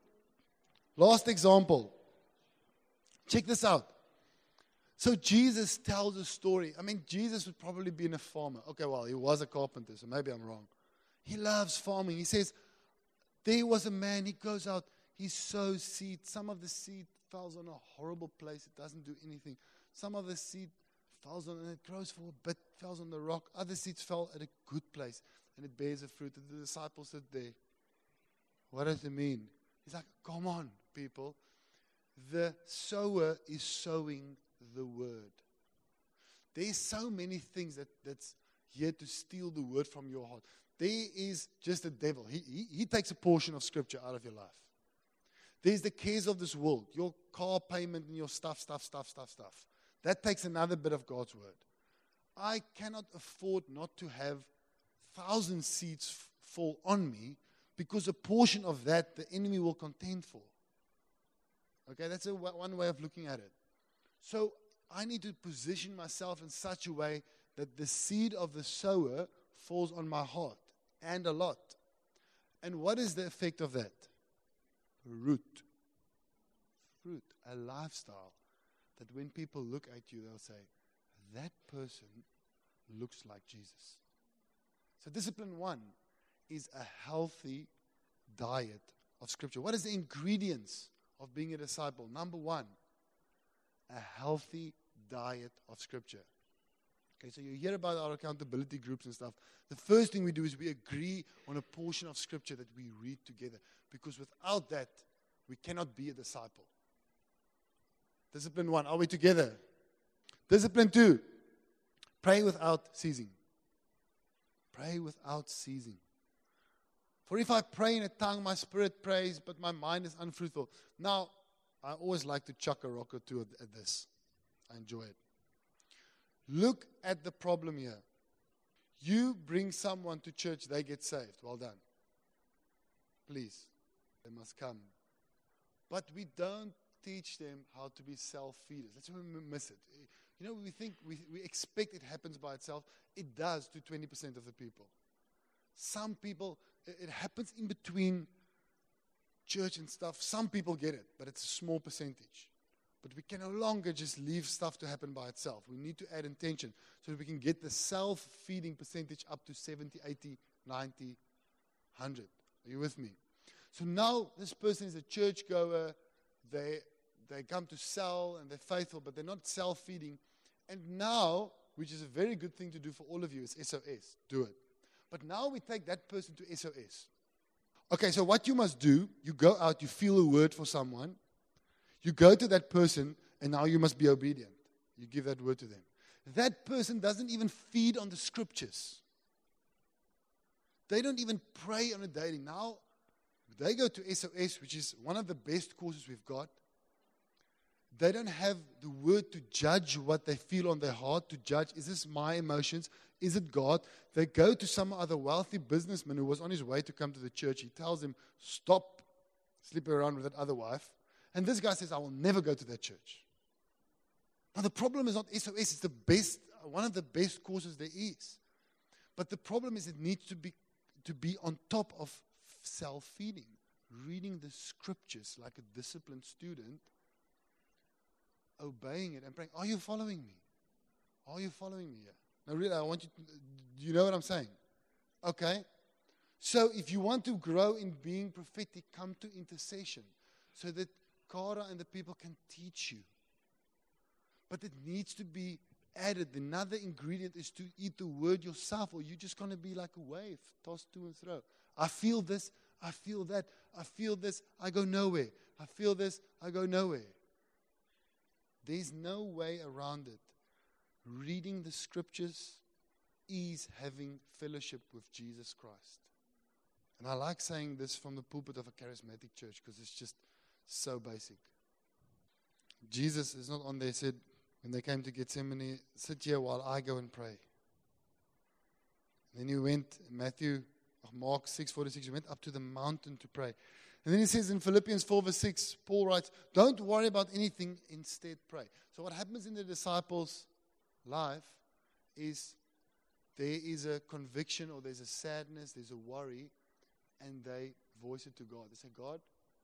Last example. Check this out. So Jesus tells a story. I mean, Jesus would probably be a farmer. Okay, well, he was a carpenter, so maybe I'm wrong. He loves farming. He says, there was a man, he goes out, he sows seed. Some of the seed falls on a horrible place. It doesn't do anything. Some of the seed falls on, and it grows for a bit, falls on the rock. Other seeds fell at a good place, and it bears a fruit. And the disciples sit there. What does it mean? He's like, come on, people. The sower is sowing the word. There's so many things that's here to steal the word from your heart. There is just the devil. He takes a portion of scripture out of your life. There's the cares of this world, your car payment and your stuff. That takes another bit of God's word. I cannot afford not to have 1,000 seeds fall on me because a portion of that the enemy will contend for. Okay, that's one way of looking at it. So I need to position myself in such a way that the seed of the sower falls on my heart, and a lot. And what is the effect of that? Fruit, a lifestyle that when people look at you, they'll say, that person looks like Jesus. So discipline 1 is a healthy diet of Scripture. What is the ingredients of being a disciple? Number 1, a healthy diet of Scripture. Okay, so you hear about our accountability groups and stuff. The first thing we do is we agree on a portion of Scripture that we read together. Because without that, we cannot be a disciple. Discipline 1, are we together? Discipline 2, pray without ceasing. Pray without ceasing. For if I pray in a tongue, my spirit prays, but my mind is unfruitful. Now, I always like to chuck a rock or two at this. I enjoy it. Look at the problem here. You bring someone to church, they get saved. Well done. Please, they must come. But we don't teach them how to be self-feeders. That's where we miss it. You know, we think, we expect it happens by itself. It does to 20% of the people. Some people, it happens in between church and stuff. Some people get it, but it's a small percentage. But we can no longer just leave stuff to happen by itself. We need to add intention so that we can get the self-feeding percentage up to 70, 80, 90, 100. Are you with me? So now this person is a churchgoer. They come to sell and they're faithful, but they're not self-feeding. And now which is a very good thing to do for all of you, is SOS. Do it. But now we take that person to SOS. Okay, so what you must do, you go out, you feel a word for someone, you go to that person, and now you must be obedient. You give that word to them. That person doesn't even feed on the scriptures. They don't even pray on a daily. Now, they go to SOS, which is one of the best courses we've got. They don't have the word to judge what they feel on their heart, to judge, is this my emotions? Is it God? They go to some other wealthy businessman who was on his way to come to the church. He tells him, stop sleeping around with that other wife. And this guy says, I will never go to that church. Now, the problem is not SOS. It's the best, one of the best courses there is. But the problem is it needs to be on top of self-feeding, reading the scriptures like a disciplined student, obeying it and praying. Are you following me? Are you following me here? Now, really, I want you to, do you know what I'm saying? Okay? So, if you want to grow in being prophetic, come to intercession so that Cara and the people can teach you. But it needs to be added. Another ingredient is to eat the word yourself, or you're just going to be like a wave, tossed to and fro. I feel this, I feel that, I feel this, I go nowhere. I feel this, I go nowhere. There's no way around it. Reading the scriptures is having fellowship with Jesus Christ. And I like saying this from the pulpit of a charismatic church because it's just so basic. Jesus is not on there, said, when they came to Gethsemane, sit here while I go and pray. And then he went, Mark 6:46, he went up to the mountain to pray. And then he says in Philippians 4:6, Paul writes, don't worry about anything, instead pray. So what happens in the disciples' life is there is a conviction or there's a sadness, there's a worry, and they voice it to God. They say, God,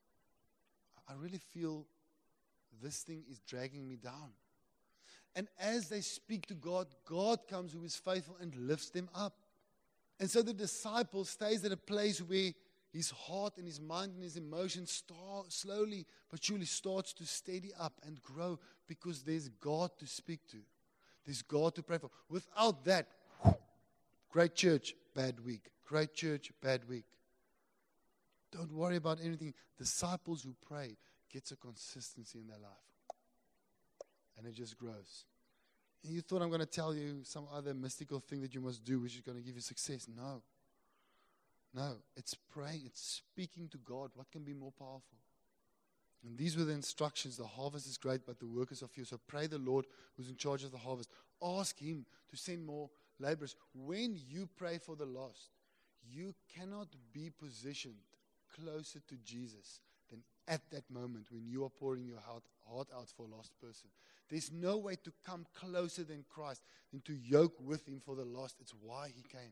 I really feel this thing is dragging me down. And as they speak to God, God comes who is faithful and lifts them up. And so the disciple stays at a place where his heart and his mind and his emotions slowly but surely starts to steady up and grow because there's God to speak to. There's God to pray for. Without that, great church, bad week. Great church, bad week. Don't worry about anything. Disciples who pray gets a consistency in their life. And it just grows. And you thought I'm going to tell you some other mystical thing that you must do which is going to give you success. No. No. It's praying. It's speaking to God. What can be more powerful? And these were the instructions. The harvest is great, but the workers are few. So pray the Lord who's in charge of the harvest. Ask Him to send more laborers. When you pray for the lost, you cannot be positioned closer to Jesus than at that moment when you are pouring your heart out for a lost person. There's no way to come closer than Christ than to yoke with Him for the lost. It's why He came.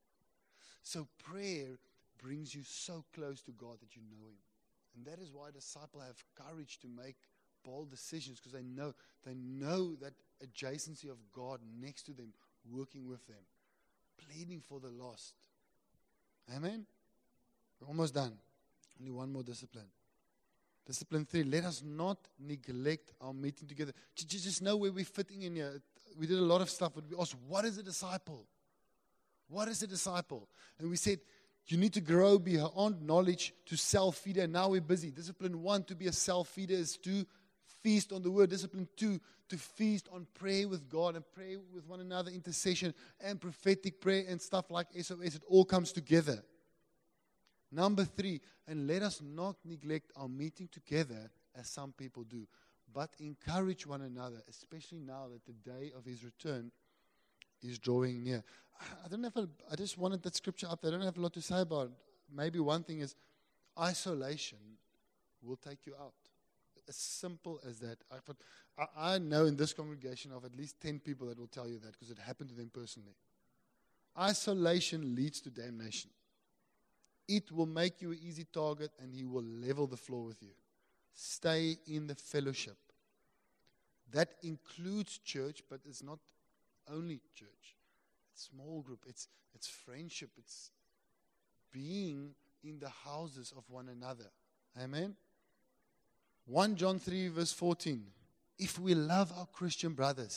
So prayer brings you so close to God that you know Him. And that is why disciples have courage to make bold decisions because they know that adjacency of God next to them, working with them, pleading for the lost. Amen? We're almost done. Only one more discipline. Discipline 3, let us not neglect our meeting together. Just know where we're fitting in here. We did a lot of stuff, but we asked, what is a disciple? What is a disciple? And we said, you need to grow beyond knowledge to self-feeder. And now we're busy. Discipline 1, to be a self-feeder, is to feast on the word. Discipline 2, to feast on prayer with God and pray with one another, intercession and prophetic prayer and stuff like SOS. It all comes together. Number 3, and let us not neglect our meeting together as some people do, but encourage one another, especially now that the day of His return is drawing near. I just wanted that scripture up there. I don't have a lot to say about it. Maybe one thing is isolation will take you out. As simple as that. I know in this congregation of at least 10 people that will tell you that because it happened to them personally. Isolation leads to damnation. It will make you an easy target and He will level the floor with you. Stay in the fellowship. That includes church, but it's not only church. It's small group. It's friendship. It's being in the houses of one another. Amen? 1 John 3 verse 14. If we love our Christian brothers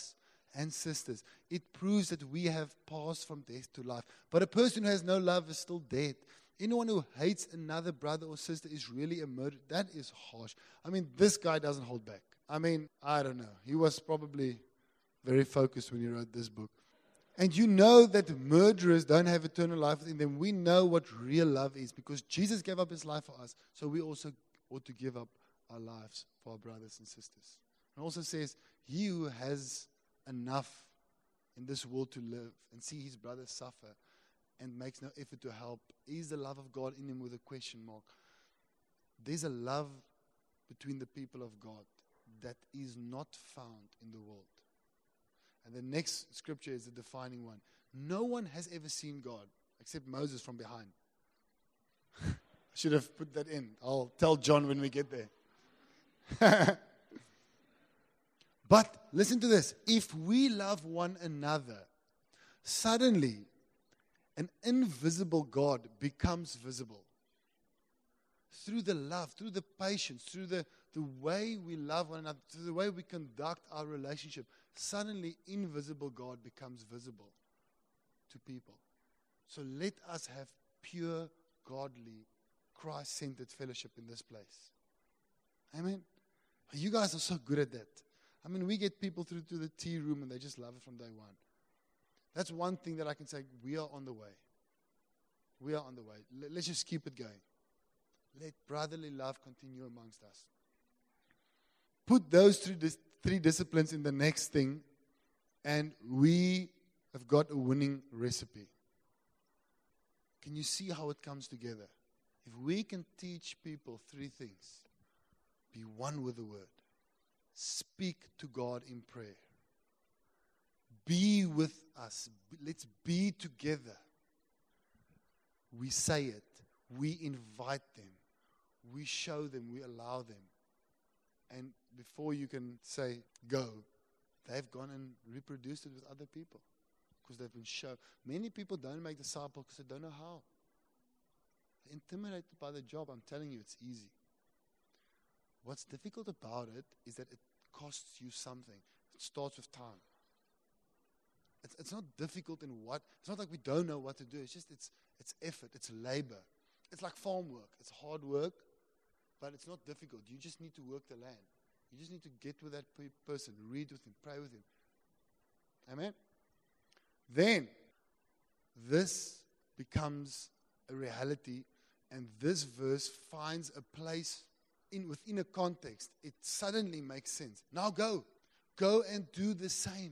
and sisters. It proves that we have passed from death to life. But a person who has no love is still dead. Anyone who hates another brother or sister is really a murderer. That is harsh. I mean, this guy doesn't hold back. I mean, I don't know. He was probably very focused when he wrote this book. And you know that murderers don't have eternal life within them. We know what real love is because Jesus gave up his life for us. So we also ought to give up our lives for our brothers and sisters. It also says, he who has enough in this world to live and see his brother suffer and makes no effort to help, is the love of God in him with a question mark. There's a love between the people of God that is not found in the world. And the next scripture is the defining one. No one has ever seen God except Moses from behind. I should have put that in. I'll tell John when we get there. But listen to this. If we love one another, suddenly an invisible God becomes visible. Through the love, through the patience, through the way we love one another, through the way we conduct our relationship, suddenly invisible God becomes visible to people. So let us have pure, godly, Christ-centered fellowship in this place. Amen? You guys are so good at that. I mean, we get people through to the tea room and they just love it from day one. That's one thing that I can say, we are on the way. We are on the way. Let's just keep it going. Let brotherly love continue amongst us. Put those three disciplines in the next thing, and we have got a winning recipe. Can you see how it comes together? If we can teach people three things, be one with the word, speak to God in prayer, be with us, let's be together. We say it, we invite them, we show them, we allow them. And before you can say, go, they've gone and reproduced it with other people because they've been shown. Many people don't make disciples because they don't know how. They're intimidated by the job. I'm telling you, it's easy. What's difficult about it is that it costs you something. It starts with time. It's not difficult in what. It's not like we don't know what to do. It's just it's effort. It's labor. It's like farm work. It's hard work, but it's not difficult. You just need to work the land. You just need to get with that person, read with him, pray with him. Amen? Then, this becomes a reality, and this verse finds a place within a context. It suddenly makes sense. Now go. Go and do the same.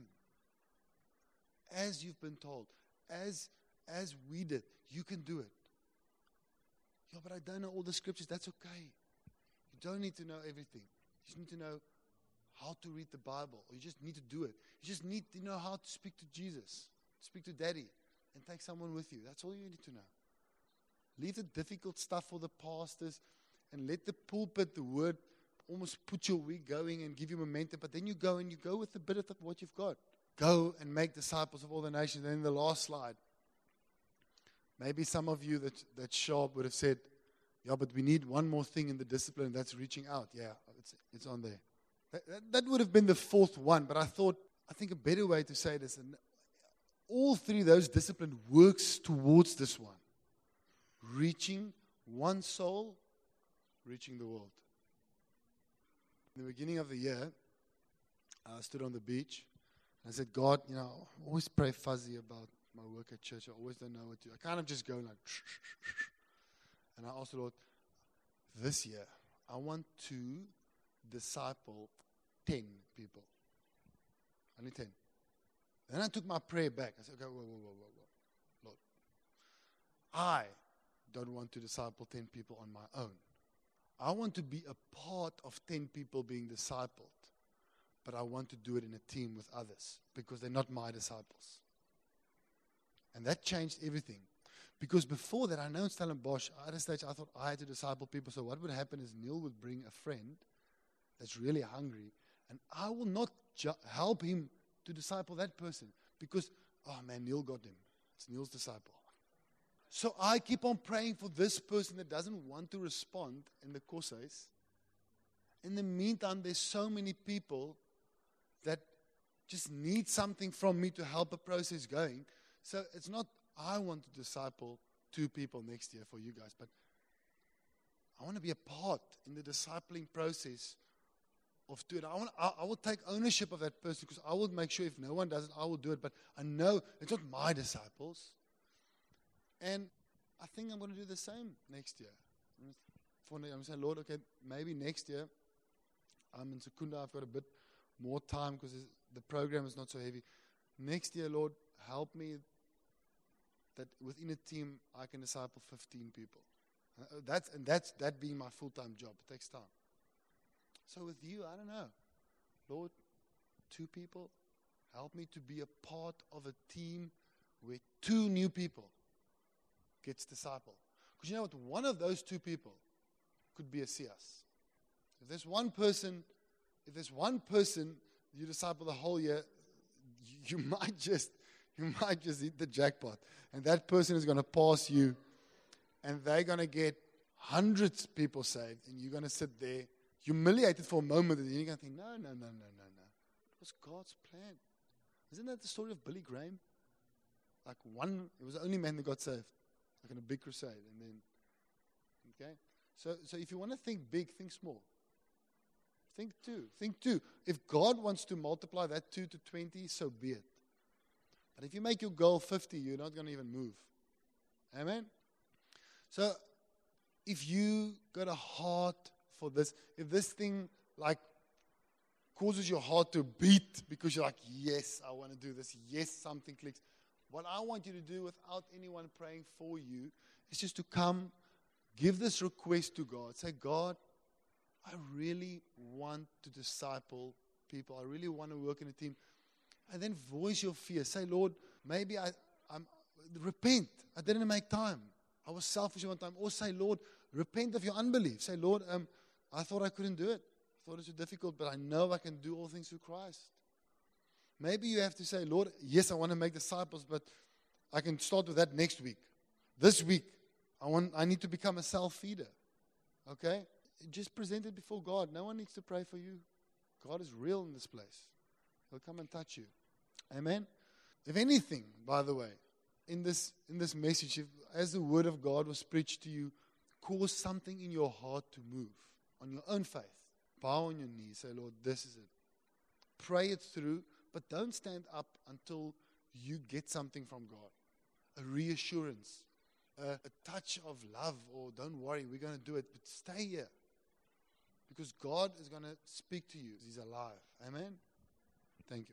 As you've been told. As we did. You can do it. Yeah, but I don't know all the scriptures. That's okay. You don't need to know everything. You just need to know how to read the Bible. Or you just need to do it. You just need to know how to speak to Jesus. Speak to Daddy. And take someone with you. That's all you need to know. Leave the difficult stuff for the pastors. And let the pulpit, the word, almost put your week going and give you momentum. But then you go and you go with the bit of what you've got. Go and make disciples of all the nations. And then the last slide. Maybe some of you that sharp would have said, yeah, but we need one more thing in the discipline, that's reaching out. Yeah, it's on there. That would have been the fourth one, but I think a better way to say this, and all three of those disciplines works towards this one. Reaching one soul, reaching the world. In the beginning of the year, I stood on the beach, and I said, God, I always pray fuzzy about my work at church. I always don't know what to do. I kind of just go like, and I asked the Lord, this year, I want to disciple 10 people. Only 10. Then I took my prayer back. I said, okay, whoa. Lord, I don't want to disciple 10 people on my own. I want to be a part of 10 people being discipled, but I want to do it in a team with others because they're not my disciples. And that changed everything. Because before that, I know in Stellenbosch, at a stage, I thought I had to disciple people. So what would happen is Neil would bring a friend that's really hungry, and I will not help him to disciple that person because, oh man, Neil got him. It's Neil's disciple. So I keep on praying for this person that doesn't want to respond in the courses. In the meantime, there's so many people that just need something from me to help a process going. So it's not I want to disciple 2 people next year for you guys, but I want to be a part in the discipling process of doing it. I will take ownership of that person because I will make sure if no one does it, I will do it. But I know it's not my disciples. And I think I'm going to do the same next year. I'm going to say, Lord, okay, maybe next year, I'm in Secunda, I've got a bit more time because the program is not so heavy. Next year, Lord, help me that within a team I can disciple 15 people. That's that being my full-time job. It takes time. So with you, I don't know. Lord, 2 people, help me to be a part of a team where 2 new people gets discipled. Because you know what? One of those 2 people could be a CS. If there's one person you disciple the whole year, you might just hit the jackpot. And that person is going to pass you, and they're going to get hundreds of people saved, and you're going to sit there humiliated for a moment, and you're going to think, no. It was God's plan. Isn't that the story of Billy Graham? It was the only man that got saved, like in a big crusade. And then, okay? So if you want to think big, think small. Think 2. If God wants to multiply that 2 to 20, so be it. But if you make your goal 50, you're not going to even move. Amen? So, if you got a heart for this, if this thing causes your heart to beat because you're like, yes, I want to do this, yes, something clicks. What I want you to do without anyone praying for you is just to come, give this request to God. Say, God, I really want to disciple people. I really want to work in a team. And then voice your fear. Say, Lord, maybe I'm repent. I didn't make time. I was selfish at one time. Or say, Lord, repent of your unbelief. Say, Lord, I thought I couldn't do it. I thought it was too difficult, but I know I can do all things through Christ. Maybe you have to say, Lord, yes, I want to make disciples, but I can start with that next week. This week, I need to become a self-feeder. Okay? Just present it before God. No one needs to pray for you. God is real in this place. He'll come and touch you. Amen? If anything, by the way, in this message, as the word of God was preached to you, cause something in your heart to move on your own faith. Bow on your knees. Say, Lord, this is it. Pray it through, but don't stand up until you get something from God. A reassurance, a touch of love, or don't worry, we're going to do it, but stay here. Because God is going to speak to you. He's alive. Amen? Thank you.